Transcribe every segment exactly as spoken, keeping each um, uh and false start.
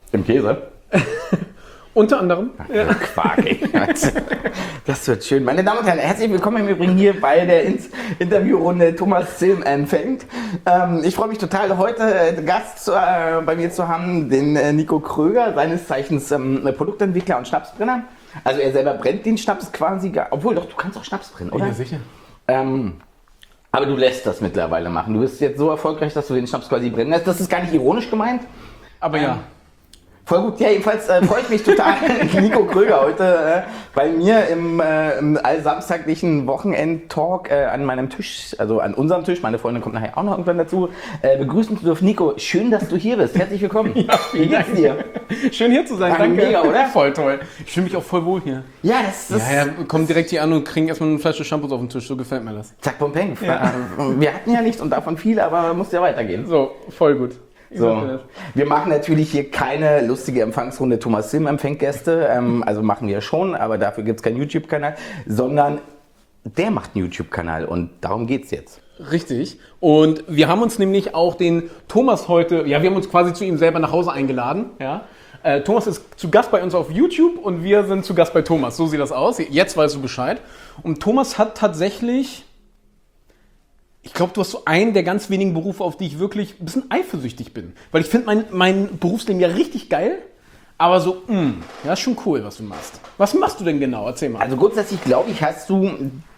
Im Käse? Unter anderem. Ach, ja. Quark, ey. Das wird schön. Meine Damen und Herren, herzlich willkommen im Übrigen hier bei der Interviewrunde Thomas Zilm empfängt. Ähm, ich freue mich total, heute äh, Gast zu, äh, bei mir zu haben, den äh, Nico Kröger, seines Zeichens ähm, Produktentwickler und Schnapsbrenner. Also er selber brennt den Schnaps quasi, gar, obwohl doch, du kannst auch Schnaps brennen, oder? Ja, sicher. Ähm, aber du lässt das mittlerweile machen. Du bist jetzt so erfolgreich, dass du den Schnaps quasi brennen lässt. Das ist gar nicht ironisch gemeint. Aber ja. Ähm, Voll gut. Ja, jedenfalls äh, freue ich mich total, Nico Kröger heute äh, bei mir im, äh, im allsamstaglichen Wochenend-Talk äh, an meinem Tisch, also an unserem Tisch, meine Freundin kommt nachher auch noch irgendwann dazu, äh, begrüßen zu dürfen. Nico, schön, dass du hier bist. Herzlich willkommen. Ja, Wie geht's dir? Schön hier zu sein, Ach, danke. mega, oder? Voll toll. Ich fühle mich auch voll wohl hier. Ja, das ist... Ja, ja, kommen direkt hier an und kriegen erstmal eine Flasche Shampoos auf den Tisch, so gefällt mir das. Zack, bum, peng. Ja. Wir hatten ja nichts und davon viel, aber muss ja weitergehen. So, voll gut. So. Wir machen natürlich hier keine lustige Empfangsrunde Thomas Zilm empfängt Gäste, ähm, also machen wir schon, aber dafür gibt es keinen YouTube-Kanal, sondern der macht einen YouTube-Kanal und darum geht es jetzt. Richtig. Und wir haben uns nämlich auch den Thomas heute, ja, wir haben uns quasi zu ihm selber nach Hause eingeladen. Ja. Äh, Thomas ist zu Gast bei uns auf YouTube und wir sind zu Gast bei Thomas. So sieht das aus. Jetzt weißt du Bescheid. Und Thomas hat tatsächlich... Ich glaube, du hast so einen der ganz wenigen Berufe, auf die ich wirklich ein bisschen eifersüchtig bin. Weil ich finde mein, mein Berufsleben ja richtig geil, aber so, mh, ja, ist schon cool, was du machst. Was machst du denn genau? Erzähl mal. Also grundsätzlich glaube ich, hast du,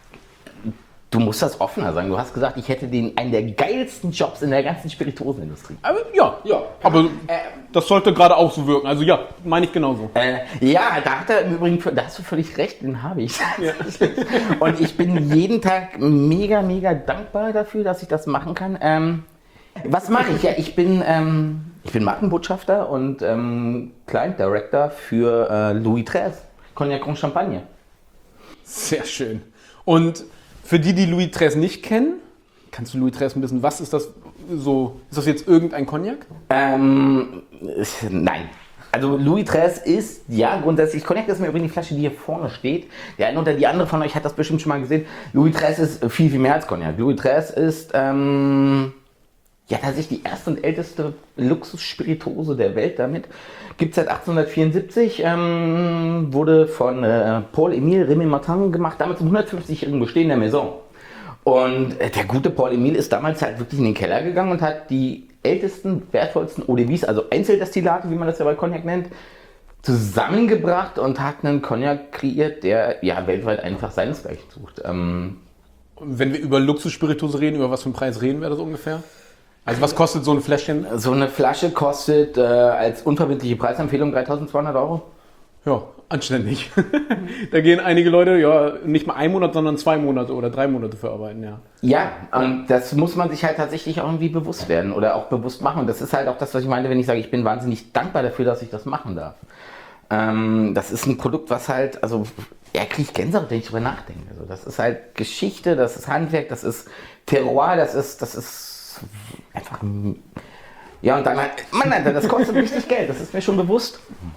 du musst das offener sagen, du hast gesagt, ich hätte den, einen der geilsten Jobs in der ganzen Spirituosenindustrie. Aber, ja, ja, aber äh, das sollte gerade auch so wirken. Also ja, meine ich genauso. Äh, ja, da hat er im Übrigen, da hast du völlig recht, den habe ich. Ja. Und ich bin jeden Tag mega, mega dankbar dafür, dass ich das machen kann. Ähm, was mache ich? Ja, ich bin, ähm, ich bin Markenbotschafter und ähm, Client Director für äh, Louis dreißig, Cognac und Champagner. Sehr schön. Und für die, die Louis dreißig nicht kennen, kannst du Louis dreißig ein bisschen, was ist das so, ist das jetzt irgendein Cognac? Ähm, nein. Also Louis dreißig ist, ja, grundsätzlich, Cognac ist mir übrigens die Flasche, die hier vorne steht. Der eine oder die andere von euch hat das bestimmt schon mal gesehen. Louis dreißig ist viel, viel mehr als Cognac. Louis dreißig ist, ähm, ja, tatsächlich die erste und älteste Luxusspirituose der Welt damit. Gibt es seit achtzehnhundertvierundsiebzig, ähm, wurde von äh, Paul-Émile Rémy-Martin gemacht, damals im hundertfünfzigjährigen Bestehen der Maison. Und äh, der gute Paul-Émile ist damals halt wirklich in den Keller gegangen und hat die ältesten, wertvollsten Eau de Vie, also Einzeldestillate, wie man das ja bei Cognac nennt, zusammengebracht und hat einen Cognac kreiert, der ja weltweit einfach seinesgleichen sucht. Ähm, Wenn wir über Luxusspirituose reden, über was für einen Preis reden wir das ungefähr? Also was kostet so ein Fläschchen? So eine Flasche kostet äh, als unverbindliche Preisempfehlung dreitausendzweihundert Euro. Ja, anständig. Da gehen einige Leute ja nicht mal einen Monat, sondern zwei Monate oder drei Monate für arbeiten, ja. Ja, und das muss man sich halt tatsächlich auch irgendwie bewusst werden oder auch bewusst machen. Und das ist halt auch das, was ich meine, wenn ich sage, ich bin wahnsinnig dankbar dafür, dass ich das machen darf. Ähm, das ist ein Produkt, was halt, also, ja, kriege ich Gänsehaut, wenn ich drüber nachdenke. Also, das ist halt Geschichte, das ist Handwerk, das ist Terroir, das ist, das ist einfach, ja, und dann halt, Mann, Alter, das kostet richtig Geld, das ist mir schon bewusst.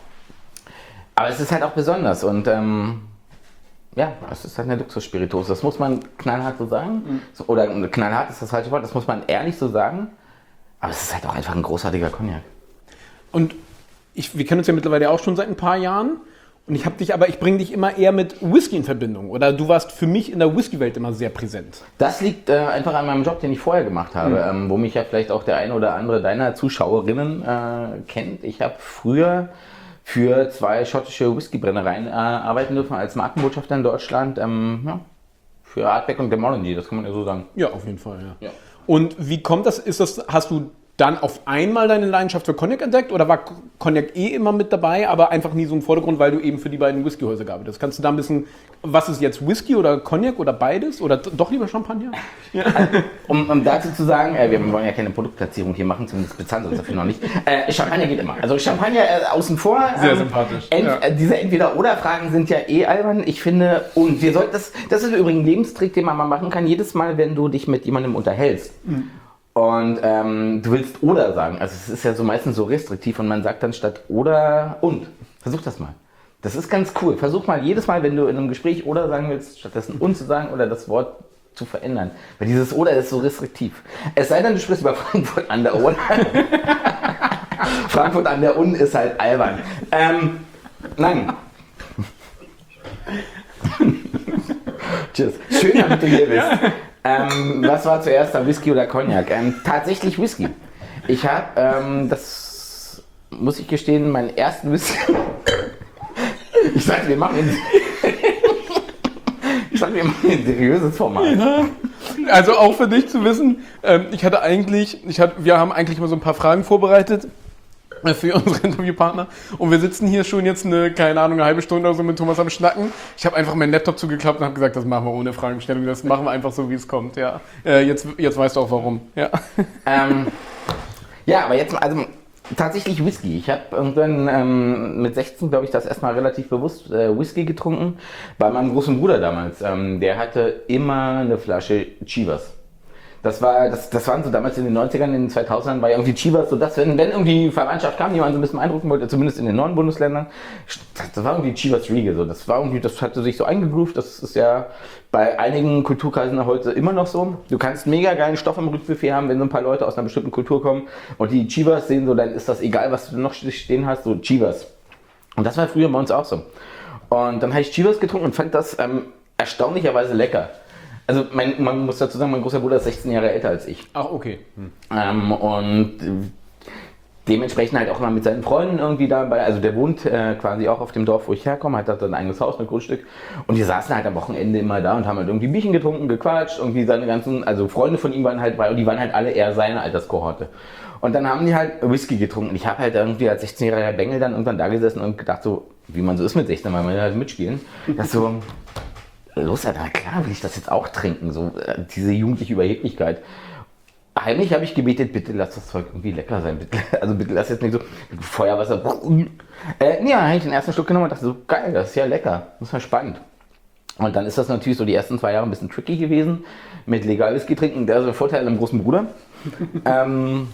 Aber es ist halt auch besonders und ähm, ja, es ist halt eine Luxusspirituose, das muss man knallhart so sagen. Mhm. So, oder knallhart ist das falsche Wort, das muss man ehrlich so sagen. Aber es ist halt auch einfach ein großartiger Cognac. Und ich, wir kennen uns ja mittlerweile auch schon seit ein paar Jahren. Und ich habe dich, aber ich bringe dich immer eher mit Whisky in Verbindung. Oder du warst für mich in der Whisky-Welt immer sehr präsent. Das liegt äh, einfach an meinem Job, den ich vorher gemacht habe, mhm. ähm, wo mich ja vielleicht auch der eine oder andere deiner Zuschauerinnen äh, kennt. Ich habe früher für zwei schottische Whiskybrennereien äh, arbeiten dürfen als Markenbotschafter in Deutschland. Ähm, ja, für Ardbeg und Glenmorangie, das kann man ja so sagen. Ja, auf jeden Fall, ja. ja. Und wie kommt das? Ist das, hast du dann auf einmal deine Leidenschaft für Cognac entdeckt oder war Cognac eh immer mit dabei, aber einfach nie so im Vordergrund, weil du eben für die beiden Whiskyhäuser gearbeitet hast? Kannst du da ein bisschen, was ist jetzt Whisky oder Cognac oder beides oder doch lieber Champagner? Ja. Um, um dazu zu sagen, äh, wir wollen ja keine Produktplatzierung hier machen, zumindest bezahlen sie uns dafür noch nicht. Äh, Champagner geht immer. Also Champagner äh, außen vor. Sehr ähm, sympathisch. Ent, ja. äh, diese Entweder-Oder-Fragen sind ja eh albern. Ich finde, und wir sollten das, das ist übrigens ein Lebenstrick, den man mal machen kann, jedes Mal, wenn du dich mit jemandem unterhältst. Mhm. Und ähm, du willst oder sagen, also es ist ja so meistens so restriktiv und man sagt dann statt oder und. Versuch das mal. Das ist ganz cool. Versuch mal jedes Mal, wenn du in einem Gespräch oder sagen willst, stattdessen und zu sagen oder das Wort zu verändern. Weil dieses oder ist so restriktiv. Es sei denn, du sprichst über Frankfurt an der Oder. Frankfurt an der Unn ist halt albern. Ähm, nein. Tschüss. Schön, damit du hier bist. Ähm, was war zuerst, da Whisky oder Cognac? Ähm, tatsächlich Whisky. Ich habe, ähm, das muss ich gestehen, meinen ersten Whisky. Ich sagte, wir machen ein, ich sagte, wir machen ein seriöses Format. Ja. Also auch für dich zu wissen, ähm, ich hatte eigentlich, ich hatte, wir haben eigentlich mal so ein paar Fragen vorbereitet für unsere Interviewpartner und wir sitzen hier schon jetzt eine, keine Ahnung, eine halbe Stunde oder so mit Thomas am Schnacken. Ich habe einfach meinen Laptop zugeklappt und habe gesagt, das machen wir ohne Fragestellung, das machen wir einfach so, wie es kommt, ja. Äh, jetzt, jetzt weißt du auch warum, ja. Ähm, ja, aber jetzt, also tatsächlich Whisky. Ich habe irgendwann ähm, mit sechzehn, glaube ich, das erstmal relativ bewusst äh, Whisky getrunken, bei meinem großen Bruder damals. Ähm, der hatte immer eine Flasche Chivas. Das war, das, das waren so damals in den neunzigern, in den zweitausendern war ja irgendwie Chivas so, dass wenn, wenn irgendwie Verwandtschaft kam, die man so ein bisschen beeindrucken wollte, zumindest in den neuen Bundesländern, das war irgendwie Chivas Riege, so. Das war irgendwie, das hatte sich so eingegroovt, das ist ja bei einigen Kulturkreisen heute immer noch so. Du kannst mega geilen Stoff im Rückbuffet haben, wenn so ein paar Leute aus einer bestimmten Kultur kommen und die Chivas sehen, so, dann ist das egal, was du noch stehen hast, so Chivas. Und das war früher bei uns auch so. Und dann habe ich Chivas getrunken und fand das ähm, erstaunlicherweise lecker. Also mein, man muss dazu sagen, mein großer Bruder ist sechzehn Jahre älter als ich. Ach, okay. Hm. Ähm, und dementsprechend halt auch immer mit seinen Freunden irgendwie dabei. Also der wohnt äh, quasi auch auf dem Dorf, wo ich herkomme, hat da ein eigenes Haus mit Grundstück. Und die saßen halt am Wochenende immer da und haben halt irgendwie Bierchen getrunken, gequatscht. Irgendwie seine ganzen, also Freunde von ihm waren halt bei und die waren halt alle eher seine Alterskohorte. Und dann haben die halt Whisky getrunken. Und ich habe halt irgendwie als sechzehnjähriger Bengel dann irgendwann da gesessen und gedacht so, wie man so ist mit sechzehn, weil man halt mitspielen. Das so... Los, Alter, klar will ich das jetzt auch trinken, so äh, diese jugendliche Überheblichkeit. Heimlich habe ich gebetet, bitte lass das Zeug irgendwie lecker sein, bitte. Also bitte lass jetzt nicht so Feuerwasser. Äh, nee, dann habe ich den ersten Schluck genommen und dachte so, geil, das ist ja lecker, das ist ja spannend. Und dann ist das natürlich so die ersten zwei Jahre ein bisschen tricky gewesen, mit legal Whisky trinken, der ist der Vorteil am großen Bruder. ähm,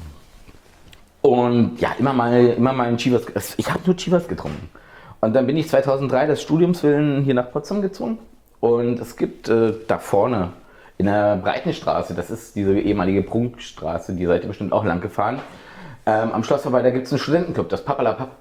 und ja, immer mal, immer mal ein Chivas, ich habe nur Chivas getrunken. Und dann bin ich zweitausenddrei des Studiums willen hier nach Potsdam gezogen. Und es gibt äh, da vorne in der Breitenstraße, das ist diese ehemalige Prunkstraße, die seid ihr bestimmt auch lang gefahren, ähm, am Schloss vorbei, da gibt es einen Studentenclub, das Papalapap.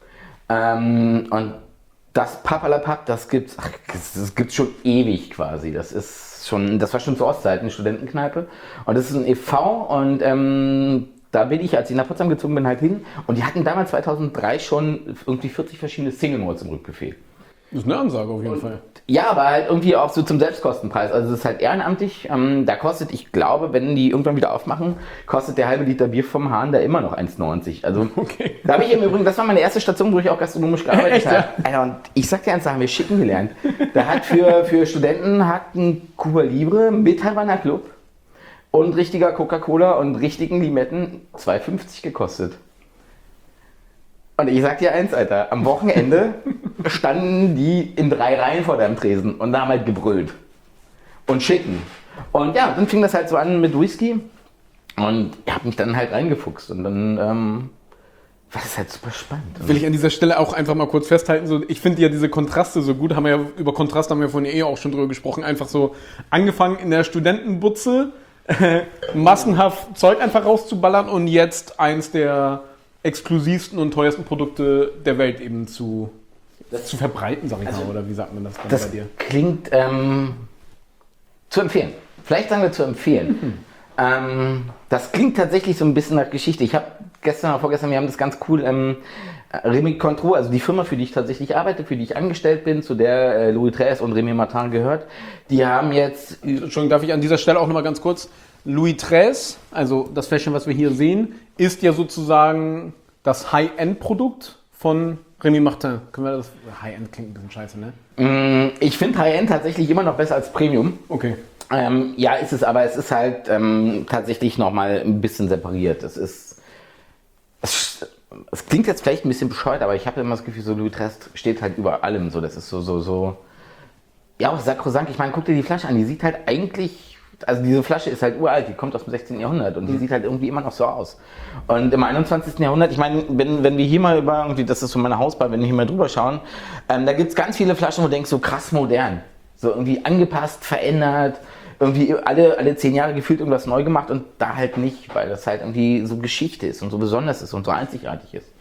Ähm, und das Papalapap, das gibt's, ach, das gibt's schon ewig quasi. Das ist schon, das war schon zur Ostzeiten eine Studentenkneipe. Und das ist ein e V und ähm, da bin ich, als ich nach Potsdam gezogen bin, halt hin. Und die hatten damals zweitausenddrei schon irgendwie vierzig verschiedene Single Malts im Rückbuffet. Das ist eine Ansage auf jeden und, Fall. Ja, aber halt irgendwie auch so zum Selbstkostenpreis. Also es ist halt ehrenamtlich. Ähm, da kostet, ich glaube, wenn die irgendwann wieder aufmachen, kostet der halbe Liter Bier vom Hahn da immer noch eins neunzig. Also okay. Da habe ich im Übrigen, das war meine erste Station, wo ich auch gastronomisch gearbeitet habe. Alter, und ich sag dir eins, da haben wir Schicken gelernt. Da hat für, für Studenten hat ein Cuba Libre mit Havana Club und richtiger Coca-Cola und richtigen Limetten zwei fünfzig gekostet. Und ich sag dir eins, Alter, am Wochenende standen die in drei Reihen vor deinem Tresen und haben halt gebrüllt. Und schicken. Und ja, dann fing das halt so an mit Whisky. Und ich hab mich dann halt reingefuchst. Und dann ähm, war das halt super spannend. Will ich an dieser Stelle auch einfach mal kurz festhalten. So, ich finde ja diese Kontraste so gut. Haben wir ja, über Kontraste haben wir vorhin eh auch schon drüber gesprochen. Einfach so angefangen in der Studentenbutze, äh, massenhaft Zeug einfach rauszuballern und jetzt eins der exklusivsten und teuersten Produkte der Welt eben zu, das zu verbreiten, sag ich also, mal, oder wie sagt man das dann das bei dir? Klingt ähm, zu empfehlen. Vielleicht sagen wir zu empfehlen. Mhm. Ähm, das klingt tatsächlich so ein bisschen nach Geschichte. Ich habe gestern oder vorgestern, wir haben das ganz cool, ähm, Rémy Cointreau, also die Firma, für die ich tatsächlich arbeite, für die ich angestellt bin, zu der äh, Louis dreißig und Rémy Martin gehört, die haben jetzt... Entschuldigung, darf ich an dieser Stelle auch nochmal ganz kurz... Louis dreißig, also das Fläschchen, was wir hier sehen, ist ja sozusagen das High-End-Produkt von Rémy Martin. Können wir das... High-End klingt ein bisschen scheiße, ne? Ich finde High-End tatsächlich immer noch besser als Premium. Okay. Ähm, ja, ist es, aber es ist halt ähm, tatsächlich nochmal ein bisschen separiert. Es ist... Es, es klingt jetzt vielleicht ein bisschen bescheuert, aber ich habe immer das Gefühl, so Louis dreißig steht halt über allem. So, das ist so, so, so... Ja, auch sakrosankt. Ich meine, guck dir die Flasche an. Die sieht halt eigentlich... Also diese Flasche ist halt uralt, die kommt aus dem sechzehnten Jahrhundert und die mhm. sieht halt irgendwie immer noch so aus. Und im einundzwanzigsten Jahrhundert, ich meine, wenn, wenn wir hier mal über, irgendwie, das ist so meine Hausbar, wenn wir hier mal drüber schauen, ähm, da gibt es ganz viele Flaschen, wo du denkst, so krass modern. So irgendwie angepasst, verändert, irgendwie alle, alle zehn Jahre gefühlt irgendwas neu gemacht und da halt nicht, weil das halt irgendwie so Geschichte ist und so besonders ist und so einzigartig ist.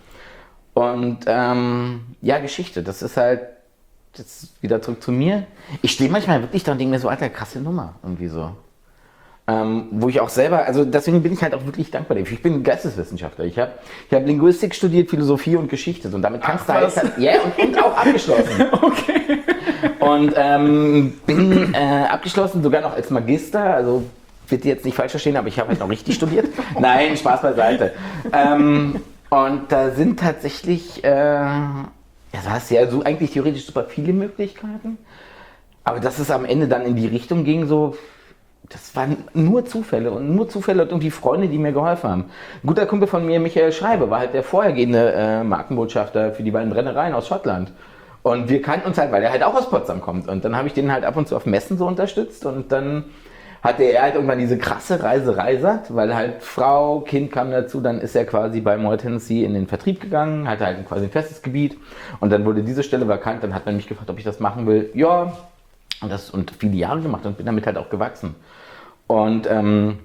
Und ähm, ja, Geschichte, das ist halt, jetzt wieder zurück zu mir. Ich stehe manchmal wirklich da und denke mir so, Alter, krasse Nummer, irgendwie so. Ähm, wo ich auch selber, also deswegen bin ich halt auch wirklich dankbar dafür. Ich bin Geisteswissenschaftler. Ich habe ich hab Linguistik studiert, Philosophie und Geschichte. Und damit kannst Ach, du halt, ja, yeah, und, und auch abgeschlossen. Okay. Und ähm, bin äh, abgeschlossen, sogar noch als Magister. Also bitte jetzt nicht falsch verstehen, aber ich habe halt noch richtig studiert. Nein, Spaß beiseite. Ähm, und da sind tatsächlich, äh, ja, du hast ja so eigentlich theoretisch super viele Möglichkeiten. Aber dass es am Ende dann in die Richtung ging, so, das waren nur Zufälle und nur Zufälle und irgendwie Freunde, die mir geholfen haben. Ein guter Kumpel von mir, Michael Schreiber, war halt der vorhergehende äh, Markenbotschafter für die beiden Brennereien aus Schottland. Und wir kannten uns halt, weil er halt auch aus Potsdam kommt. Und dann habe ich den halt ab und zu auf Messen so unterstützt. Und dann hatte er halt irgendwann diese krasse Reiserei satt, weil halt Frau, Kind kam dazu. Dann ist er quasi bei Moore Tennessee in den Vertrieb gegangen, hatte halt quasi ein festes Gebiet. Und dann wurde diese Stelle vakant. Dann hat man mich gefragt, ob ich das machen will. Ja, und das und viele Jahre gemacht und bin damit halt auch gewachsen. Und ähm,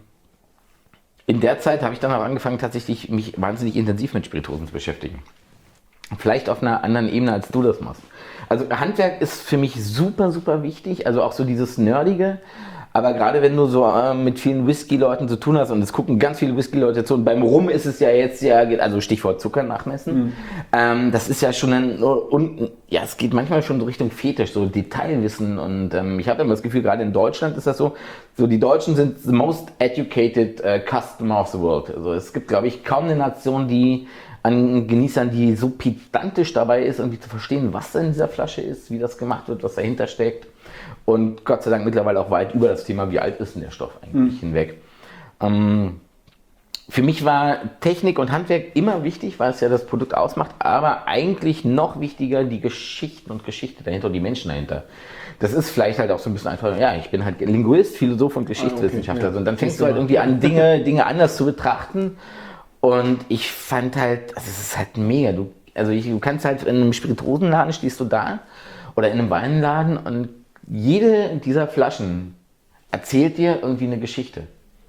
in der Zeit habe ich dann auch angefangen, tatsächlich mich wahnsinnig intensiv mit Spirituosen zu beschäftigen. Vielleicht auf einer anderen Ebene, als du das machst. Also Handwerk ist für mich super, super wichtig, also auch so dieses Nerdige. Aber gerade wenn du so äh, mit vielen Whisky-Leuten zu tun hast, und es gucken ganz viele Whisky-Leute zu, und beim Rum ist es ja jetzt ja, also Stichwort Zucker nachmessen, mhm. ähm, das ist ja schon ein, und, ja, es geht manchmal schon so Richtung Fetisch, so Detailwissen, und ähm, ich habe immer das Gefühl, gerade in Deutschland ist das so, so die Deutschen sind the most educated uh, customer of the world. Also es gibt, glaube ich, kaum eine Nation, die an Genießern, die so pedantisch dabei ist, irgendwie zu verstehen, was da in dieser Flasche ist, wie das gemacht wird, was dahinter steckt. Und Gott sei Dank mittlerweile auch weit über das Thema, wie alt ist denn der Stoff eigentlich, mhm. hinweg. Ähm, für mich war Technik und Handwerk immer wichtig, weil es ja das Produkt ausmacht, aber eigentlich noch wichtiger die Geschichten und Geschichte dahinter und die Menschen dahinter. Das ist vielleicht halt auch so ein bisschen einfach, ja, ich bin halt Linguist, Philosoph und Geschichtswissenschaftler. Ah, okay, ja. Und dann fängst du halt irgendwie an, Dinge, Dinge anders zu betrachten. Und ich fand halt, also es ist halt mega. Du, also ich, du kannst halt in einem Spirituosenladen stehst du da oder in einem Weinladen und jede dieser Flaschen erzählt dir irgendwie eine Geschichte.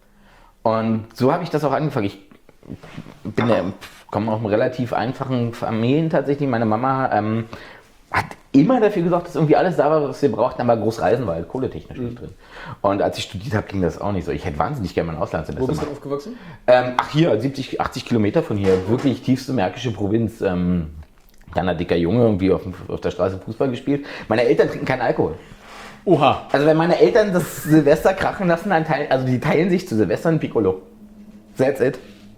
Und so habe ich das auch angefangen. Ich bin ja, komme aus einem relativ einfachen Familien tatsächlich. Meine Mama ähm, hat immer dafür gesorgt, dass irgendwie alles da war, was wir brauchten, aber groß reisen war halt kohletechnisch nicht drin. Und als ich studiert habe, ging das auch nicht so. Ich hätte wahnsinnig gerne mein Auslandssemester gemacht. Wo bist du aufgewachsen? Ähm, ach hier, siebzig, achtzig Kilometer von hier, wirklich tiefste märkische Provinz. Ähm, kleiner dicker Junge, irgendwie auf, auf der Straße Fußball gespielt. Meine Eltern trinken keinen Alkohol. Oha. Also wenn meine Eltern das Silvester krachen lassen, dann teilen, also die teilen sich zu Silvester ein Piccolo. That's it.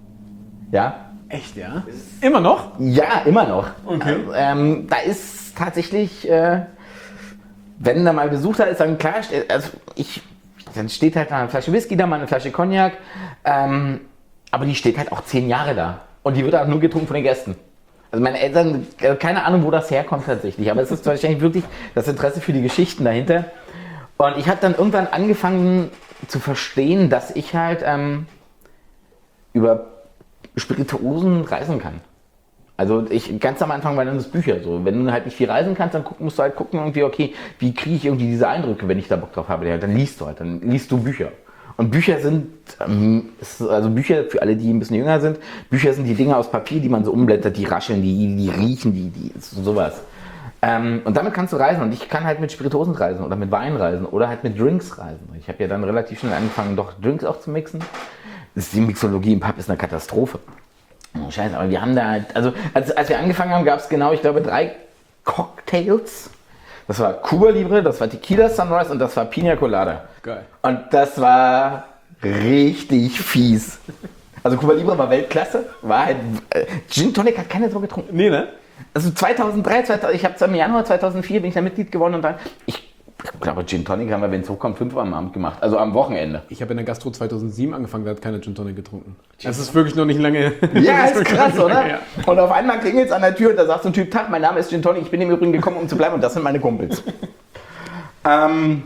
Ja. Echt, ja? Immer noch? Ja, immer noch. Okay. Also, ähm, da ist tatsächlich, äh, wenn da mal Besuch da ist, dann klar, also ich, dann steht halt eine Flasche Whisky da, mal eine Flasche Cognac, ähm, aber die steht halt auch zehn Jahre da. Und die wird auch nur getrunken von den Gästen. Also meine Eltern, keine Ahnung, wo das herkommt tatsächlich, aber es ist wahrscheinlich wirklich das Interesse für die Geschichten dahinter. Und ich habe dann irgendwann angefangen zu verstehen, dass ich halt ähm, über Spirituosen reisen kann. Also ich, ganz am Anfang waren das Bücher so. Wenn du halt nicht viel reisen kannst, dann guck, musst du halt gucken, irgendwie, okay, wie kriege ich irgendwie diese Eindrücke, wenn ich da Bock drauf habe. Ja, dann liest du halt, dann liest du Bücher. Und Bücher sind, ähm, also Bücher für alle, die ein bisschen jünger sind, Bücher sind die Dinge aus Papier, die man so umblättert, die rascheln, die, die riechen, die, die sowas. Ähm, und damit kannst du reisen. Und ich kann halt mit Spirituosen reisen oder mit Wein reisen oder halt mit Drinks reisen. Ich habe ja dann relativ schnell angefangen, doch Drinks auch zu mixen. Das ist die Mixologie im Pub ist eine Katastrophe. Oh, Scheiße, aber wir haben da, also als, als wir angefangen haben, gab es genau, ich glaube, drei Cocktails. Das war Cuba Libre, das war Tequila Sunrise und das war Pina Colada. Geil. Und das war richtig fies. Also Cuba Libre war Weltklasse, war halt, äh, Gin Tonic hat keiner so getrunken. Nee, ne? Also zweitausenddrei, zweitausend, ich habe im Januar zweitausendvier bin ich da Mitglied geworden und dann, ich Ich glaube, Gin Tonic haben wir, wenn es hochkommt, fünf Uhr am Abend gemacht, also am Wochenende. Ich habe in der Gastro zweitausendsieben angefangen, da hat keiner Gin Tonic getrunken. Das ist wirklich noch nicht lange. Ja, ist krass, oder? Ja. Und auf einmal klingelt es an der Tür und da sagt so ein Typ, Tag, mein Name ist Gin Tonic, ich bin im Übrigen gekommen, um zu bleiben und das sind meine Kumpels. ähm,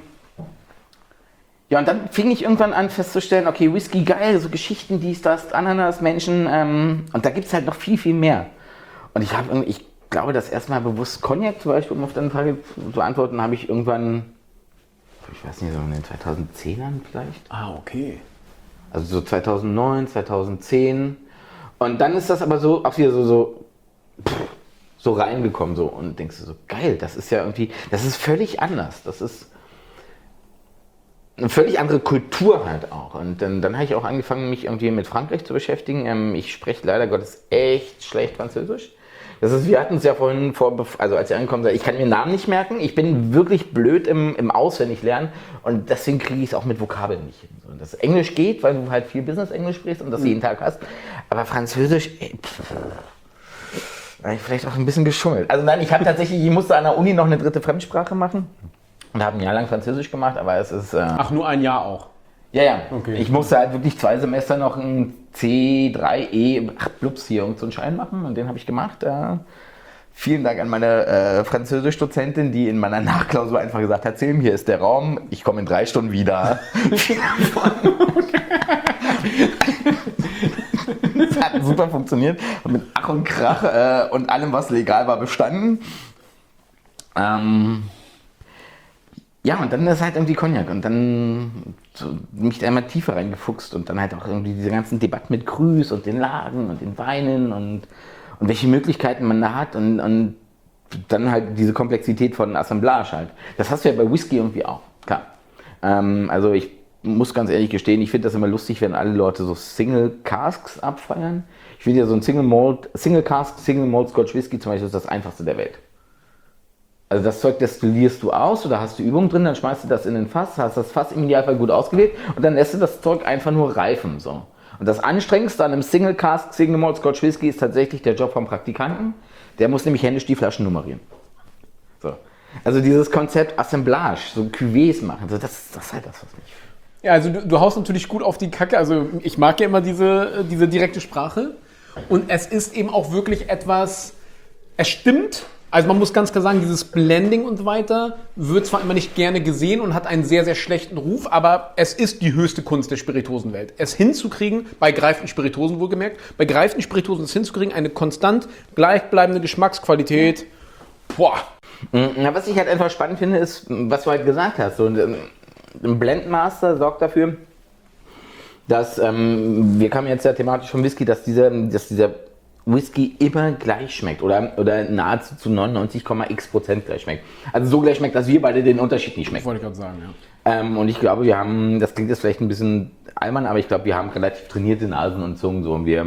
ja, und dann fing ich irgendwann an festzustellen, okay, Whisky, geil, so Geschichten, dies, das, Ananas, Menschen, ähm, und da gibt es halt noch viel, viel mehr. Und ich habe irgendwie, ich glaube, das erstmal bewusst Cognac zum Beispiel, um auf deine Frage zu antworten, habe ich irgendwann ich weiß nicht, so in den zweitausendzehnern vielleicht. Ah, okay. Also so zweitausendneun, zweitausendzehn. Und dann ist das aber so, auch wieder so, so, pff, so reingekommen so und denkst du so, geil, das ist ja irgendwie, das ist völlig anders. Das ist eine völlig andere Kultur halt auch. Und dann, dann habe ich auch angefangen, mich irgendwie mit Frankreich zu beschäftigen. Ähm, ich spreche leider Gottes echt schlecht Französisch. Das ist, wir hatten es ja vorhin, vor, also als ich angekommen bin, ich kann mir Namen nicht merken. Ich bin wirklich blöd im, im Auswendiglernen und deswegen kriege ich es auch mit Vokabeln nicht hin. So, das Englisch geht, weil du halt viel Business-Englisch sprichst und das mhm. jeden Tag hast. Aber Französisch, ey, pff, habe ich vielleicht auch ein bisschen geschummelt. Also nein, ich habe tatsächlich, ich musste an der Uni noch eine dritte Fremdsprache machen und habe ein Jahr lang Französisch gemacht, aber es ist... Äh, Ach, nur ein Jahr auch? Ja, ja. Okay. Ich musste halt wirklich zwei Semester noch ein C drei E, ach, Blups hier, und so einen Schein machen und den habe ich gemacht. Äh, vielen Dank an meine äh, Französisch-Dozentin, die in meiner Nachklausur einfach gesagt hat, Selim, hier ist der Raum, ich komme in drei Stunden wieder. Das hat super funktioniert und mit Ach und Krach äh, und allem, was legal war, bestanden. Ähm... Ja, und dann ist halt irgendwie Cognac und dann so mich da immer tiefer reingefuchst und dann halt auch irgendwie diese ganzen Debatten mit Crus und den Lagen und den Weinen und, und welche Möglichkeiten man da hat und, und dann halt diese Komplexität von Assemblage halt. Das hast du ja bei Whisky irgendwie auch, klar. Ähm, also ich muss ganz ehrlich gestehen, ich finde das immer lustig, wenn alle Leute so Single Casks abfeiern. Ich finde ja so ein Single Malt, Single Cask, Single Malt Scotch Whisky zum Beispiel ist das einfachste der Welt. Also das Zeug destillierst du aus oder hast du Übung drin, dann schmeißt du das in den Fass, hast das Fass im Idealfall gut ausgewählt und dann lässt du das Zeug einfach nur reifen. So. Und das Anstrengendste an einem Single Cask, Single Malt Scotch Whisky ist tatsächlich der Job vom Praktikanten. Der muss nämlich händisch die Flaschen nummerieren. So. Also dieses Konzept Assemblage, so Cuvées machen, so das, das ist halt das, was mich... Ja, also du, du haust natürlich gut auf die Kacke. Also ich mag ja immer diese, diese direkte Sprache und es ist eben auch wirklich etwas, es stimmt. Also man muss ganz klar sagen, dieses Blending und so weiter wird zwar immer nicht gerne gesehen und hat einen sehr, sehr schlechten Ruf, aber es ist die höchste Kunst der Spirituosenwelt. Es hinzukriegen, bei greifenden Spirituosen wohlgemerkt, bei greifenden Spirituosen es hinzukriegen, eine konstant gleichbleibende Geschmacksqualität, boah. Ja, was ich halt einfach spannend finde, ist, was du halt gesagt hast, so ein Blendmaster sorgt dafür, dass, ähm, wir kamen jetzt ja thematisch vom Whisky, dass dieser, dass dieser Whisky immer gleich schmeckt oder, oder nahezu zu neunundneunzig Komma x Prozent gleich schmeckt. Also so gleich schmeckt, dass wir beide den Unterschied nicht schmecken. Das wollte ich gerade sagen, ja. Ähm, und ich glaube, wir haben, das klingt jetzt vielleicht ein bisschen albern, aber ich glaube, wir haben relativ trainierte Nasen und Zungen so und wir,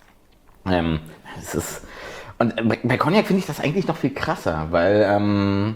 ähm, es ist, und bei Cognac finde ich das eigentlich noch viel krasser, weil, ähm,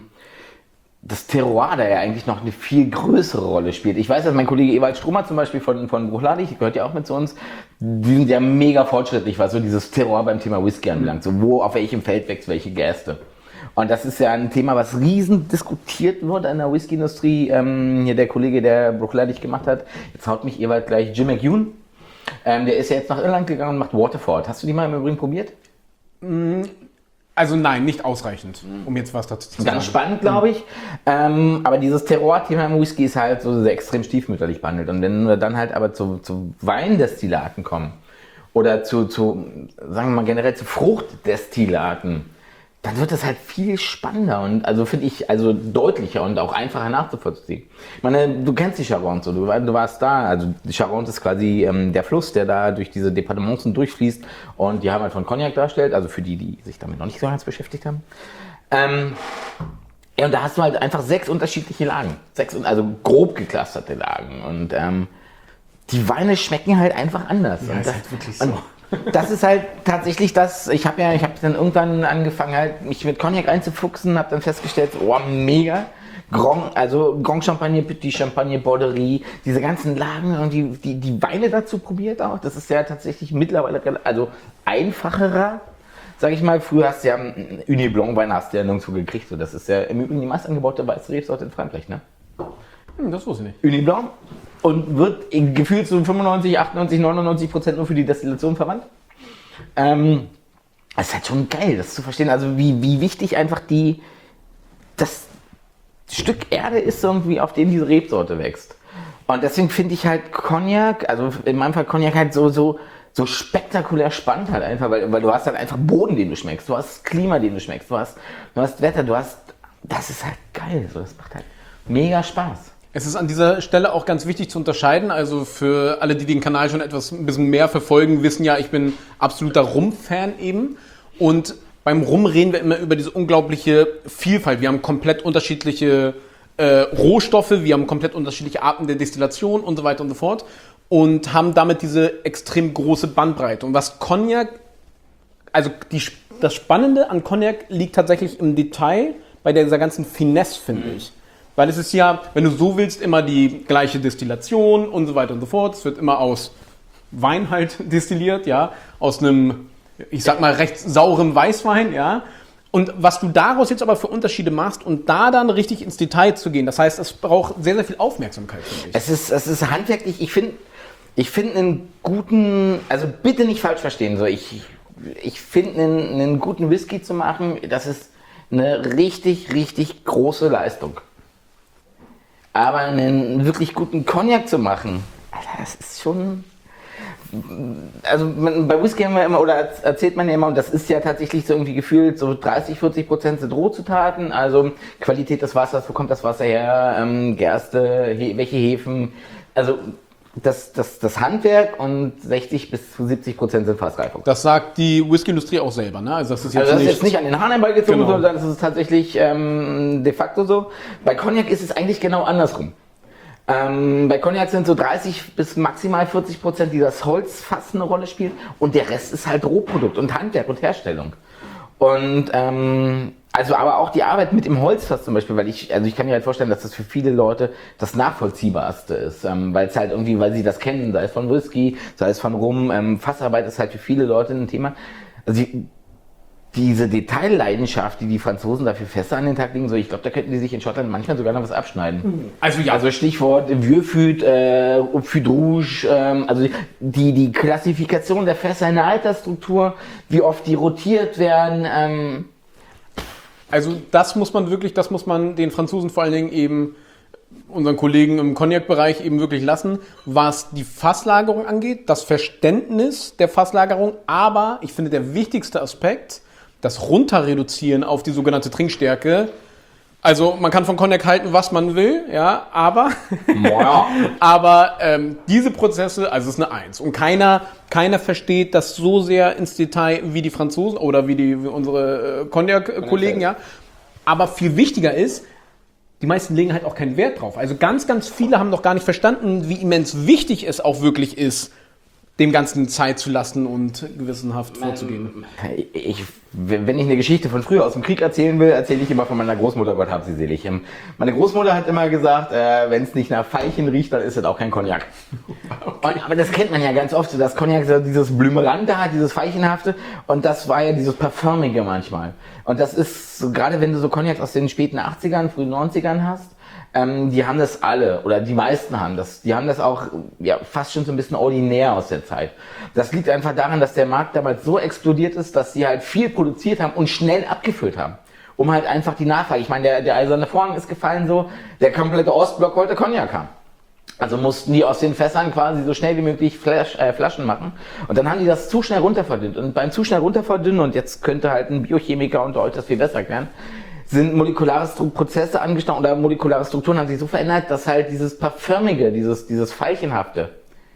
das Terroir da ja eigentlich noch eine viel größere Rolle spielt. Ich weiß, dass mein Kollege Ewald Stromer zum Beispiel von, von Bruchladig, gehört ja auch mit zu uns, die sind ja mega fortschrittlich, was so dieses Terroir beim Thema Whisky anbelangt. So wo, auf welchem Feld wächst welche Gerste. Und das ist ja ein Thema, was riesen diskutiert wird in der Whisky-Industrie. Ähm, hier der Kollege, der Bruchladig gemacht hat, jetzt haut mich Ewald gleich, Jim McEwan. Ähm, der ist ja jetzt nach Irland gegangen und macht Waterford. Hast du die mal im Übrigen probiert? Mm. Also nein, nicht ausreichend, um jetzt was dazu zu sagen. Ganz spannend, glaube ich. Ähm, aber dieses Terroir-Thema im Whisky ist halt so sehr extrem stiefmütterlich behandelt. Und wenn wir dann halt aber zu, zu Weindestillaten kommen oder zu, zu, sagen wir mal generell zu Fruchtdestillaten, dann wird das halt viel spannender und also finde ich also deutlicher und auch einfacher nachzuvollziehen. Ich meine, du kennst die Charente, du, du warst da, also die Charente ist quasi ähm, der Fluss, der da durch diese Departements durchfließt und die haben halt von Cognac darstellt, also für die, die sich damit noch nicht so ganz beschäftigt haben. Ähm, ja, und da hast du halt einfach sechs unterschiedliche Lagen, sechs, also grob geklusterte Lagen und ähm, die Weine schmecken halt einfach anders. Ja, und ist das, halt wirklich so. Und, das ist halt tatsächlich das, ich habe ja, ich habe dann irgendwann angefangen halt, mich mit Cognac einzufuchsen, habe dann festgestellt, oh mega, Grand, also Grand Champagner, Petit Champagner, Borderie, diese ganzen Lagen und die, die, die Weine dazu probiert auch, das ist ja tatsächlich mittlerweile, also einfacherer, sag ich mal, früher hast du ja Uni Blanc Wein hast du ja nirgendwo gekriegt, so, das ist ja im Übrigen die meist angebaute weiße Rebsorte in Frankreich, ne? Hm, das wusste ich nicht. Uni Blanc. Und wird gefühlt zu fünfundneunzig, achtundneunzig, neunundneunzig Prozent nur für die Destillation verwandt. Ähm, das ist halt schon geil, das zu verstehen. Also wie, wie wichtig einfach die, das Stück Erde ist irgendwie, auf dem diese Rebsorte wächst. Und deswegen finde ich halt Cognac, also in meinem Fall Cognac halt so, so, so spektakulär spannend halt einfach, weil, weil du hast halt einfach Boden, den du schmeckst, du hast Klima, den du schmeckst, du hast, du hast Wetter, du hast, das ist halt geil, so, das macht halt mega Spaß. Es ist an dieser Stelle auch ganz wichtig zu unterscheiden. Also für alle, die den Kanal schon etwas ein bisschen mehr verfolgen, wissen ja, ich bin absoluter Rum-Fan eben. Und beim Rum reden wir immer über diese unglaubliche Vielfalt. Wir haben komplett unterschiedliche äh, Rohstoffe, wir haben komplett unterschiedliche Arten der Destillation und so weiter und so fort. Und haben damit diese extrem große Bandbreite. Und was Cognac, also die, das Spannende an Cognac liegt tatsächlich im Detail bei dieser ganzen Finesse, finde ich. Weil es ist ja, wenn du so willst, immer die gleiche Destillation und so weiter und so fort. Es wird immer aus Wein halt destilliert, ja, aus einem, ich sag mal, recht saurem Weißwein, ja. Und was du daraus jetzt aber für Unterschiede machst und da dann richtig ins Detail zu gehen, das heißt, es braucht sehr, sehr viel Aufmerksamkeit, finde ich. Es ist, es ist handwerklich, ich finde, ich finde einen guten, also bitte nicht falsch verstehen, so ich, ich finde einen, einen guten Whisky zu machen, das ist eine richtig, richtig große Leistung. Aber einen wirklich guten Cognac zu machen, Alter, das ist schon... Also man, bei Whisky haben wir immer, oder erzählt man ja immer, und das ist ja tatsächlich so irgendwie gefühlt, so dreißig, vierzig Prozent sind Rohzutaten, also Qualität des Wassers, wo kommt das Wasser her, ähm, Gerste, he, welche Hefen, also das, das, das Handwerk und sechzig bis siebzig Prozent sind Fassreifung. Das sagt die Whisky-Industrie auch selber, ne? Also das ist jetzt, also das nicht, ist jetzt nicht an den Haaren herbeigezogen, genau. sondern das ist tatsächlich ähm, de facto so. Bei Cognac ist es eigentlich genau andersrum. Ähm, bei Cognac sind so dreißig bis maximal vierzig Prozent, die das Holzfass eine Rolle spielen, und der Rest ist halt Rohprodukt und Handwerk und Herstellung. Und ähm, also aber auch die Arbeit mit dem Holzfass zum Beispiel, weil ich, also ich kann mir halt vorstellen, dass das für viele Leute das Nachvollziehbarste ist, ähm, weil es halt irgendwie, weil sie das kennen, sei es von Whisky, sei es von Rum, ähm, Fassarbeit ist halt für viele Leute ein Thema. Also die, diese Detailleidenschaft, die die Franzosen dafür Fässer an den Tag legen, so, ich glaube, da könnten die sich in Schottland manchmal sogar noch was abschneiden. Also ja. Also Stichwort Vieux-Fût, äh, Fût Rouge, ähm, also die, die Klassifikation der Fässer in der Altersstruktur, wie oft die rotiert werden. Ähm. Also das muss man wirklich, das muss man den Franzosen vor allen Dingen eben, unseren Kollegen im Cognac-Bereich eben wirklich lassen, was die Fasslagerung angeht, das Verständnis der Fasslagerung, aber ich finde der wichtigste Aspekt, das Runterreduzieren auf die sogenannte Trinkstärke. Also man kann von Cognac halten, was man will, ja, aber, aber ähm, diese Prozesse, also es ist eine Eins. Und keiner, keiner versteht das so sehr ins Detail wie die Franzosen oder wie, die, wie unsere äh, Cognac-Kollegen, ja. Aber viel wichtiger ist, die meisten legen halt auch keinen Wert drauf. Also ganz, ganz viele haben noch gar nicht verstanden, wie immens wichtig es auch wirklich ist, dem Ganzen Zeit zu lassen und gewissenhaft vorzugehen. Ich, wenn ich eine Geschichte von früher aus dem Krieg erzählen will, erzähle ich immer von meiner Großmutter, Gott hab sie selig. Meine Großmutter hat immer gesagt, äh, wenn es nicht nach Veilchen riecht, dann ist es auch kein Cognac. Okay. Und, aber das kennt man ja ganz oft, so dass Cognac so dieses Blümerante hat, dieses Veilchenhafte, und das war ja dieses Parfümige manchmal. Und das ist, so, gerade wenn du so Cognac aus den späten achtzigern, frühen neunzigern hast, Ähm, die haben das alle, oder die meisten haben das, die haben das auch ja, fast schon so ein bisschen ordinär aus der Zeit. Das liegt einfach daran, dass der Markt damals so explodiert ist, dass sie halt viel produziert haben und schnell abgefüllt haben, um halt einfach die Nachfrage, ich meine, der, der eiserne Vorhang ist gefallen so, der komplette Ostblock wollte Cognac haben. Also mussten die aus den Fässern quasi so schnell wie möglich Flasch, äh, Flaschen machen. Und dann haben die das zu schnell runterverdünnt. Und beim zu schnell runterverdünnen, und jetzt könnte halt ein Biochemiker unter euch das viel besser erklären, sind molekulare Prozesse angestanden oder molekulare Strukturen haben sich so verändert, dass halt dieses Parfümige, dieses, dieses Veilchenhafte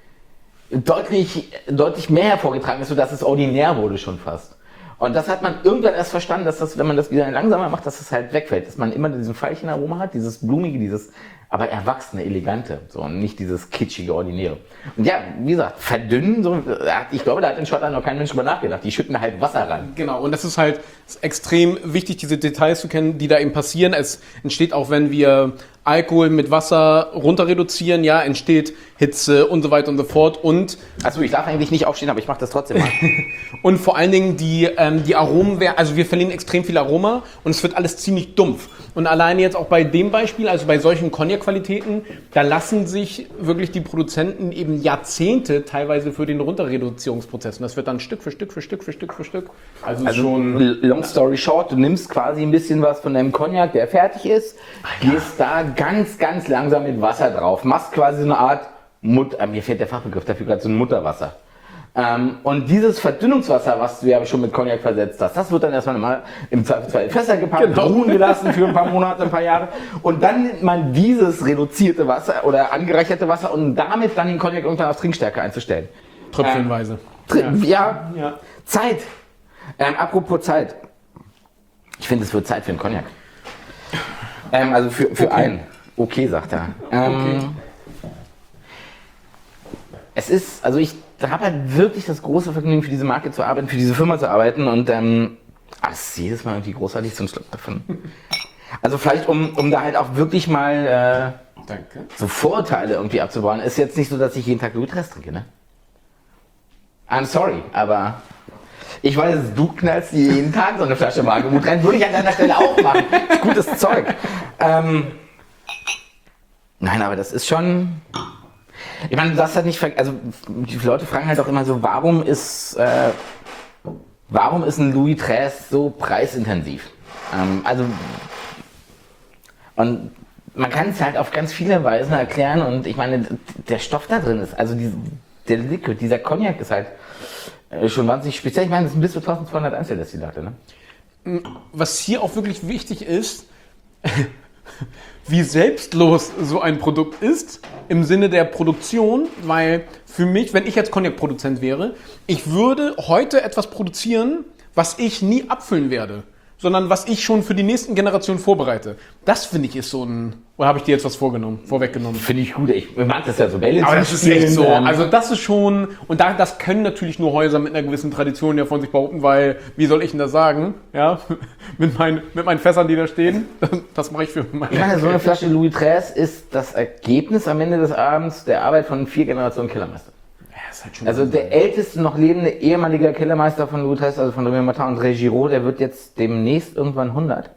deutlich, deutlich mehr hervorgetragen ist, sodass es ordinär wurde schon fast. Und das hat man irgendwann erst verstanden, dass das, wenn man das wieder langsamer macht, dass das halt wegfällt, dass man immer diesen Veilchenaroma hat, dieses blumige, dieses aber erwachsene, elegante, so, und nicht dieses kitschige, ordinäre. Und ja, wie gesagt, verdünnen, so, ich glaube, da hat in Schottland noch kein Mensch drüber nachgedacht. Die schütten halt Wasser rein. Genau, und das ist halt ist extrem wichtig, diese Details zu kennen, die da eben passieren. Es entsteht auch, wenn wir Alkohol mit Wasser runter reduzieren, ja, entsteht Hitze und so weiter und so fort. Und also ich darf eigentlich nicht aufstehen, aber ich mache das trotzdem mal. Und vor allen Dingen die, ähm, die Aromen, also wir verlieren extrem viel Aroma und es wird alles ziemlich dumpf. Und alleine jetzt auch bei dem Beispiel, also bei solchen Cognac-Qualitäten, da lassen sich wirklich die Produzenten eben Jahrzehnte teilweise für den Runterreduzierungsprozess. Und das wird dann Stück für Stück für Stück für Stück für Stück. Also, also schon long story short, du nimmst quasi ein bisschen was von deinem Cognac, der fertig ist, gehst da ganz, ganz langsam mit Wasser drauf, machst quasi so eine Art Mut, mir fehlt der Fachbegriff dafür gerade, so ein Mutterwasser. Ähm, und dieses Verdünnungswasser, was du ja schon mit Cognac versetzt hast, das wird dann erstmal mal im Zweifelsfall in Fässer gepackt, Genau. ruhen gelassen für ein paar Monate, ein paar Jahre. Und dann nimmt man dieses reduzierte Wasser oder angereicherte Wasser und damit dann den Cognac irgendwann auf Trinkstärke einzustellen. Tröpfchenweise. Ähm, ja. Ja. ja. Zeit. Ähm, apropos Zeit. Ich finde, es wird Zeit für einen Cognac. Ähm, also für, für Okay. einen. Okay, sagt er. Ähm, Okay. Es ist, also ich habe halt wirklich das große Vergnügen, für diese Marke zu arbeiten, für diese Firma zu arbeiten und ähm, ach, es ist jedes Mal irgendwie großartig, so ein Schluck davon. Also vielleicht, um, um da halt auch wirklich mal äh, Danke. so Vorurteile irgendwie abzubauen, ist jetzt nicht so, dass ich jeden Tag Louis Tress trinke, ne? I'm sorry, aber ich weiß, du knallst dir jeden Tag so eine Flasche Magemut rein, würde ich an deiner Stelle auch machen. Ist gutes Zeug. Ähm, nein, aber das ist schon... Ich meine, du darfst halt nicht, ver- also die Leute fragen halt auch immer so, warum ist, äh, warum ist ein Louis Tress so preisintensiv? Ähm, also, und man kann es halt auf ganz viele Weisen erklären und ich meine, der Stoff da drin ist, also die, der Liquid, dieser Cognac ist halt äh, schon wahnsinnig speziell. Ich meine, das sind bis zu zwölfhundert Einzeldestillate, ne? Was hier auch wirklich wichtig ist, wie selbstlos so ein Produkt ist, im Sinne der Produktion, weil für mich, wenn ich jetzt Cognac-Produzent wäre, ich würde heute etwas produzieren, was ich nie abfüllen werde, sondern was ich schon für die nächsten Generationen vorbereite. Das finde ich ist so ein, oder habe ich dir jetzt was vorgenommen, vorweggenommen? Finde ich gut. Ich mag das ja so. Bälle Aber zu das ist spielen, echt so. ähm, Also das ist schon, und da, das können natürlich nur Häuser mit einer gewissen Tradition ja von sich behaupten, weil, wie soll ich denn das sagen? Ja, mit meinen, mit meinen Fässern, die da stehen, das, das mache ich für meine. Ich meine, so eine Flasche Louis Tress ist das Ergebnis am Ende des Abends der Arbeit von vier Generationen Kellermeister. Ja, ist halt schon Also der älteste noch lebende ehemalige Kellermeister von Louis Tress, also von Rémy Martin und André Giraud, der wird jetzt demnächst irgendwann hundert.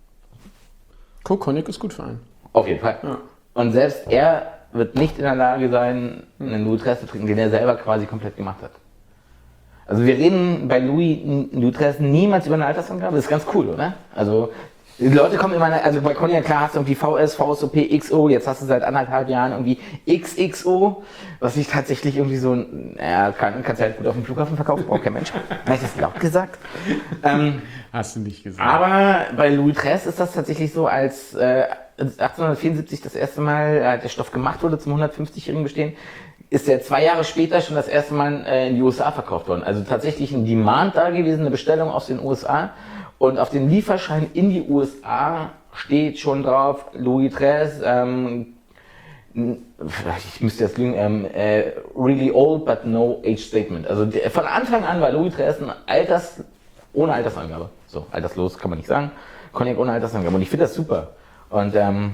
Cool, Cognac ist gut für einen. Auf jeden Fall. Ja. Und selbst er wird nicht in der Lage sein, einen Louis Tress zu trinken, den er selber quasi komplett gemacht hat. Also wir reden bei Louis, Louis Tress niemals über eine Altersangabe, das ist ganz cool, oder? Also die Leute kommen immer, also bei Cognac, klar hast du irgendwie V S, V S O P, X O, jetzt hast du seit anderthalb Jahren irgendwie X X O, was ich tatsächlich irgendwie so, naja, kann, kannst du halt gut auf dem Flughafen verkaufen, braucht kein Mensch. Habe ich das laut gesagt? Ähm, Hast du nicht gesagt. aber bei Louis Tress ist das tatsächlich so, als äh, achtzehnhundertvierundsiebzig das erste Mal äh, der Stoff gemacht wurde zum hundertfünfzigjährigen Bestehen, ist der zwei Jahre später schon das erste Mal äh, in die U S A verkauft worden. Also tatsächlich ein Demand da gewesen, eine Bestellung aus den U S A. Und auf den Lieferschein in die U S A steht schon drauf, Louis Tress, ähm, ich müsste jetzt lügen, ähm, äh, really old but no age statement. Also der, von Anfang an war Louis Tress ein Alters, ohne Altersangabe. So, alterslos kann man nicht sagen. Cognac ohne Altersangabe. Und ich finde das super. Und ähm,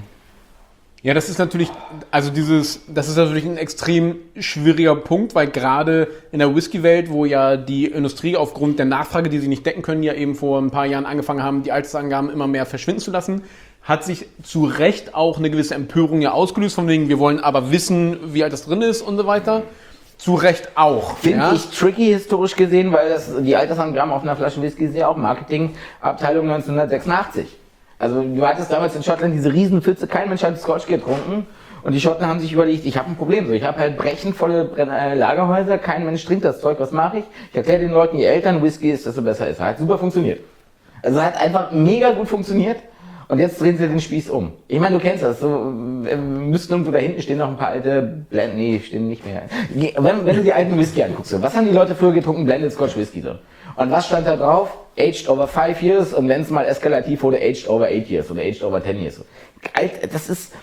Ja, das ist natürlich, also dieses, das ist natürlich ein extrem schwieriger Punkt, weil gerade in der Whisky-Welt, wo ja die Industrie aufgrund der Nachfrage, die sie nicht decken können, ja eben vor ein paar Jahren angefangen haben, die Altersangaben immer mehr verschwinden zu lassen, hat sich zu Recht auch eine gewisse Empörung ja ausgelöst, von wegen, wir wollen aber wissen, wie alt das drin ist und so weiter. Zu Recht auch. Finde ja? ich tricky historisch gesehen, weil das, die Altersangaben auf einer Flasche Whisky ist ja auch Marketingabteilung neunzehnhundertsechsundachtzig. Also du hattest damals in Schottland diese riesen Pfütze, kein Mensch hat Scotch getrunken und die Schotten haben sich überlegt, ich habe ein Problem, so ich habe halt brechenvolle Brenn- Lagerhäuser, kein Mensch trinkt das Zeug, was mache ich? Ich erkläre den Leuten, je älter ein Whisky ist, desto besser ist er. Hat super funktioniert. Also hat einfach mega gut funktioniert und jetzt drehen sie den Spieß um. Ich meine, du kennst das, so äh, müssten irgendwo da hinten stehen noch ein paar alte Blend, nee, stehen nicht mehr. Wenn, wenn du die alten Whisky anguckst, so, was haben die Leute früher getrunken? Blended Scotch Whisky so. Und was stand da drauf? Aged over five years und wenn es mal eskalativ wurde, aged over eight years oder aged over ten years. Alt, das ist,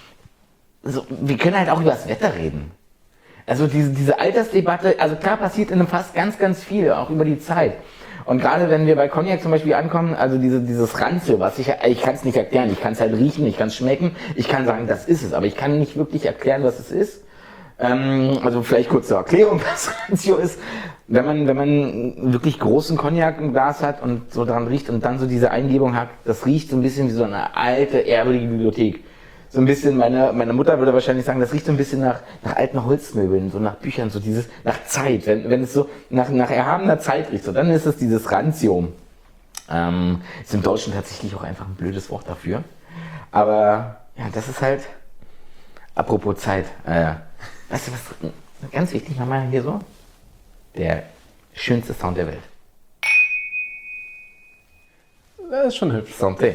so, wir können halt auch über das Wetter reden. Also diese, diese Altersdebatte, also klar passiert in einem Fass ganz, ganz viel, auch über die Zeit. Und gerade wenn wir bei Cognac zum Beispiel ankommen, also diese, dieses Ranzio, was ich, ich kann es nicht erklären, ich kann es halt riechen, ich kann es schmecken, ich kann sagen, das ist es, aber ich kann nicht wirklich erklären, was es ist. Ähm, also vielleicht kurz zur Erklärung, was Ranzio ist. Wenn man, wenn man wirklich großen Cognac im Glas hat und so dran riecht und dann so diese Eingebung hat, das riecht so ein bisschen wie so eine alte, ehrwürdige Bibliothek. So ein bisschen, meine, meine Mutter würde wahrscheinlich sagen, das riecht so ein bisschen nach, nach alten Holzmöbeln, so nach Büchern, so dieses, nach Zeit. Wenn, wenn es so nach, nach erhabener Zeit riecht, so, dann ist es dieses Ranzio. Ähm, ist im Deutschen tatsächlich auch einfach ein blödes Wort dafür. Aber, ja, das ist halt, apropos Zeit, äh, weißt du was, ganz wichtig, machen wir hier so, der Schönste Sound der Welt. Das ist schon hübsch. Santé.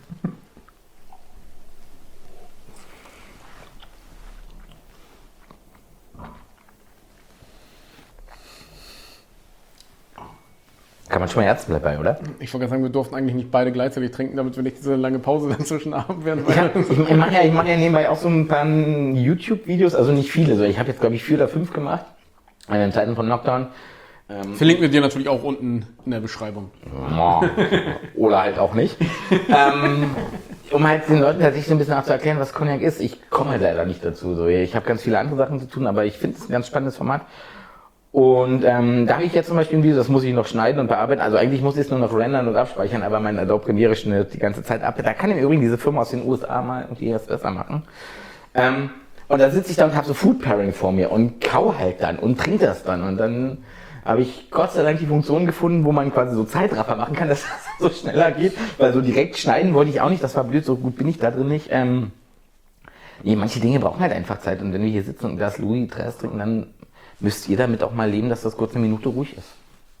Kann man schon mal Herzen bei, oder? Ich wollte gerade sagen, wir durften eigentlich nicht beide gleichzeitig trinken, damit wir nicht diese lange Pause dazwischen haben werden. Ja, ich ich mache ja, ich mach ja nebenbei auch so ein paar YouTube-Videos, also nicht viele. So. Ich habe jetzt, glaube ich, vier oder fünf gemacht in Zeiten von Lockdown. Ähm, Verlinken wir dir natürlich auch unten in der Beschreibung. Oder halt auch nicht. ähm, um halt den Leuten tatsächlich so ein bisschen auch zu erklären, was Cognac ist. Ich komme halt leider nicht dazu. So. Ich habe ganz viele andere Sachen zu tun, aber ich finde es ein ganz spannendes Format. Und ähm, da habe ich jetzt zum Beispiel ein Video, das muss ich noch schneiden und bearbeiten. Also eigentlich muss ich es nur noch rendern und abspeichern, aber mein Adobe Premiere schneidet die ganze Zeit ab. Da kann im Übrigen diese Firma aus den U S A mal irgendwie was besser machen. Ähm, und da sitze ich da und habe so Food Pairing vor mir und kau halt dann und trinke das dann. Und dann habe ich Gott sei Dank die Funktion gefunden, wo man quasi so Zeitraffer machen kann, dass das so schneller geht. Weil so direkt schneiden wollte ich auch nicht, das war blöd, so gut bin ich da drin nicht. Ähm, nee, manche Dinge brauchen halt einfach Zeit. Und wenn wir hier sitzen und ein Glas Louis Treize trinken, dann müsst ihr damit auch mal leben, dass das kurz eine Minute ruhig ist.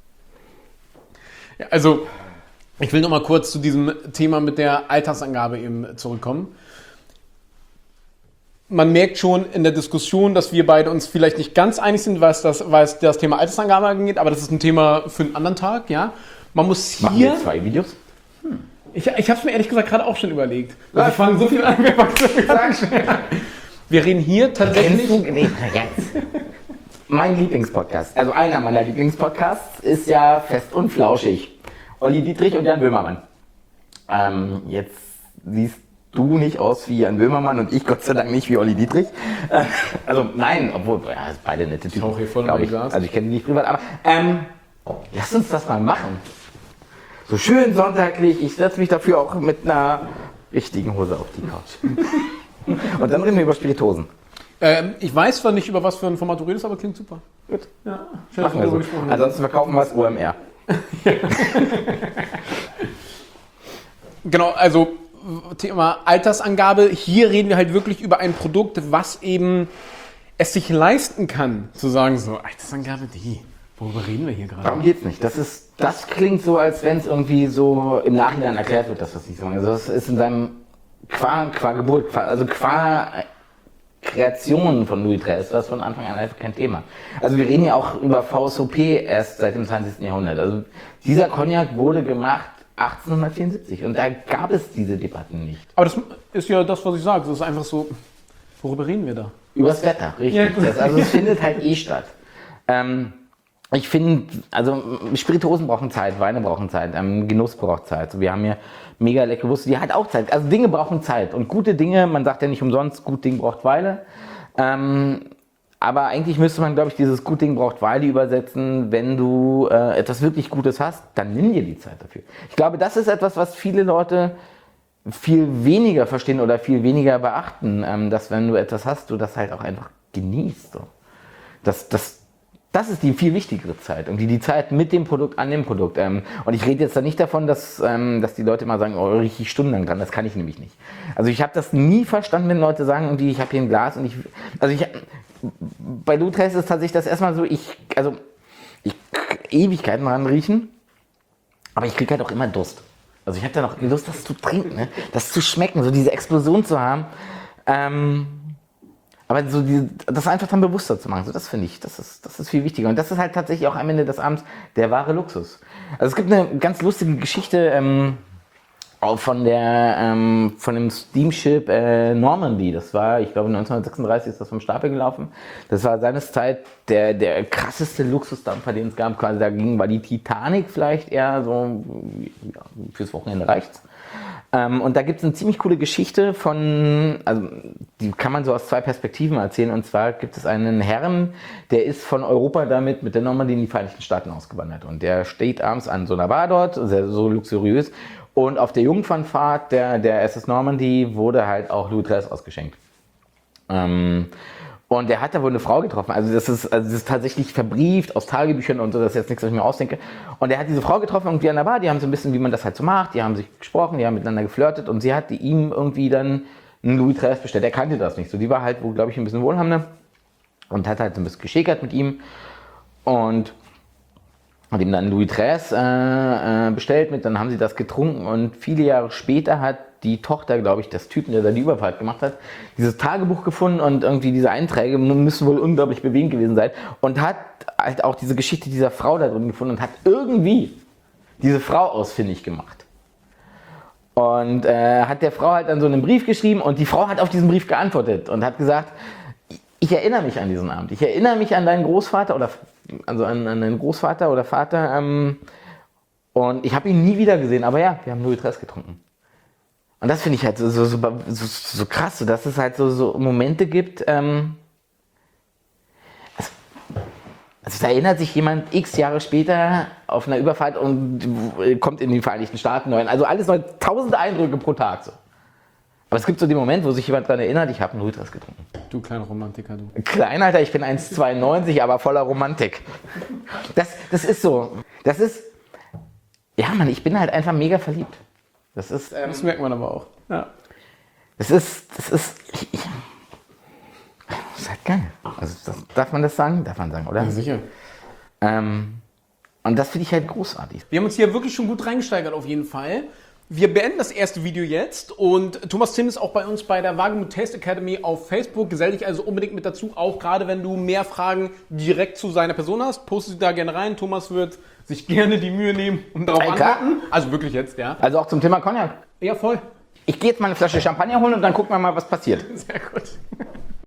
Ja, also, ich will noch mal kurz zu diesem Thema mit der Altersangabe eben zurückkommen. Man merkt schon in der Diskussion, dass wir beide uns vielleicht nicht ganz einig sind, was das, was das Thema Altersangabe angeht, aber das ist ein Thema für einen anderen Tag, ja. Man muss hier... Machen wir zwei Videos? Hm. Ich, ich habe es mir ehrlich gesagt gerade auch schon überlegt. Also ich fange so viel an, wir sagen. Wir reden hier tatsächlich... Nee, jetzt. Mein Lieblingspodcast, also einer meiner Lieblingspodcasts, ist ja Fest und Flauschig. Olli Dietrich und Jan Böhmermann. Ähm, jetzt siehst du nicht aus wie Jan Böhmermann und ich Gott sei Dank nicht wie Olli Dietrich. Äh, also nein, obwohl, ja, beide nette Typen. Auch hier voll ich. Also ich kenne die nicht privat, aber ähm, lass uns das mal machen. So schön sonntaglich, ich setze mich dafür auch mit einer richtigen Hose auf die Couch. Und dann reden wir über Spiritosen. Ähm, ich weiß zwar nicht, über was für ein Format du redest, aber klingt super. Gut. Ja, schön, dass wir so. Ansonsten verkaufen wir es O M R. Genau, also Thema Altersangabe. Hier reden wir halt wirklich über ein Produkt, was eben es sich leisten kann, zu sagen so, Altersangabe, die, worüber reden wir hier gerade? Darum geht's nicht. Das ist, das klingt so, als wenn es irgendwie so im Nachhinein erklärt wird, dass das nicht so ist. Also das ist in seinem qua, qua Geburt, qua, also qua Kreationen von Louis Treize war es von Anfang an einfach kein Thema. Also wir reden ja auch über V S O P erst seit dem zwanzigsten Jahrhundert. Also dieser Cognac wurde gemacht achtzehnhundertvierundsiebzig und da gab es diese Debatten nicht. Aber das ist ja das, was ich sage. Das ist einfach so, worüber reden wir da? Übers Wetter, richtig. Ja. Das, also es findet halt eh statt. Ähm, ich finde, also Spirituosen brauchen Zeit, Weine brauchen Zeit, ähm, Genuss braucht Zeit. Also wir haben hier mega leckere Wurst, die hat auch Zeit. Also Dinge brauchen Zeit und gute Dinge, man sagt ja nicht umsonst, gut Ding braucht Weile. Ähm, aber eigentlich müsste man, glaube ich, dieses gut Ding braucht Weile übersetzen, wenn du äh, etwas wirklich Gutes hast, dann nimm dir die Zeit dafür. Ich glaube, das ist etwas, was viele Leute viel weniger verstehen oder viel weniger beachten, ähm, dass wenn du etwas hast, du das halt auch einfach genießt. So. Das, das, das ist die viel wichtigere Zeit und die, die Zeit mit dem Produkt, an dem Produkt. Ähm, und ich rede jetzt da nicht davon, dass, ähm, dass die Leute immer sagen, oh, richtig stundenlang dran, das kann ich nämlich nicht. Also ich habe das nie verstanden, wenn Leute sagen, irgendwie, ich habe hier ein Glas und ich, also ich, bei Louis Treize ist tatsächlich das erstmal so, ich, also ich Ewigkeiten dran riechen, aber ich kriege halt auch immer Durst. Also ich habe da noch Lust, das zu trinken, ne? Das zu schmecken, so diese Explosion zu haben. Ähm, aber so die, das einfach dann bewusster zu machen, so das finde ich, das ist, das ist viel wichtiger. Und das ist halt tatsächlich auch am Ende des Abends der wahre Luxus. Also es gibt eine ganz lustige Geschichte ähm, auch von der ähm, von dem Steamship äh, Normandy. Das war, ich glaube neunzehnhundertsechsunddreißig ist das vom Stapel gelaufen. Das war seines Zeit der, der krasseste Luxusdampfer, den es gab. Quasi dagegen war die Titanic vielleicht eher so, ja, fürs Wochenende reicht's. Ähm, und da gibt es eine ziemlich coole Geschichte von, also die kann man so aus zwei Perspektiven erzählen. Und zwar gibt es einen Herrn, der ist von Europa damit mit der Normandie in die Vereinigten Staaten ausgewandert. Und der steht abends an so einer Bar dort, sehr, so luxuriös. Und auf der Jungfernfahrt der, der S S Normandy wurde halt auch Louis Treize ausgeschenkt. Ähm, und der hat da wohl eine Frau getroffen. Also das ist, also das ist tatsächlich verbrieft aus Tagebüchern und so, das ist jetzt nichts, was ich mir ausdenke. Und er hat diese Frau getroffen irgendwie an der Bar, die haben so ein bisschen, wie man das halt so macht, die haben sich gesprochen, die haben miteinander geflirtet und sie hat ihm irgendwie dann einen Louis Treize bestellt. Er kannte das nicht so. Die war halt wohl, glaube ich, ein bisschen wohlhabender und hat halt so ein bisschen geschäkert mit ihm. Und Hat ihm dann Louis dreißig äh, äh, bestellt mit, dann haben sie das getrunken und viele Jahre später hat die Tochter, glaube ich, des Typen, der da die Überfahrt gemacht hat, dieses Tagebuch gefunden und irgendwie diese Einträge müssen wohl unglaublich bewegend gewesen sein und hat halt auch diese Geschichte dieser Frau da drin gefunden und hat irgendwie diese Frau ausfindig gemacht. Und äh, hat der Frau halt dann so einen Brief geschrieben und die Frau hat auf diesen Brief geantwortet und hat gesagt, ich erinnere mich an diesen Abend, ich erinnere mich an deinen Großvater oder also an, an deinen Großvater oder Vater ähm, und ich habe ihn nie wieder gesehen, aber ja, wir haben Louis dreißig getrunken. Und das finde ich halt so, so, so, so, so krass, so, dass es halt so, so Momente gibt, ähm, also, also da erinnert sich jemand x Jahre später auf einer Überfahrt und kommt in die Vereinigten Staaten neu. Also alles neu, tausende Eindrücke pro Tag. So. Aber es gibt so den Moment, wo sich jemand daran erinnert, ich habe einen Louis dreißig getrunken. Du kleiner Romantiker, du. Klein, Alter, ich bin eins Komma zweiundneunzig, aber voller Romantik. Das, das ist so. Das ist, ja Mann, ich bin halt einfach mega verliebt. Das ist, ähm, das merkt man aber auch. Ja. Das ist, das ist, ich, ich, das ist halt geil. Also das, darf man das sagen? Darf man sagen, oder? Ja, sicher. Ähm, und das finde ich halt großartig. Wir haben uns hier wirklich schon gut reingesteigert auf jeden Fall. Wir beenden das erste Video jetzt und Thomas Timm ist auch bei uns bei der Wagemut Taste Academy auf Facebook. Gesell dich also unbedingt mit dazu, auch gerade wenn du mehr Fragen direkt zu seiner Person hast. Poste sie da gerne rein. Thomas wird sich gerne die Mühe nehmen und darauf Ey, klar. antworten. Also wirklich jetzt, ja. Also auch zum Thema Cognac. Ja, voll. Ich gehe jetzt mal eine Flasche Champagner holen und dann gucken wir mal, was passiert. Sehr gut.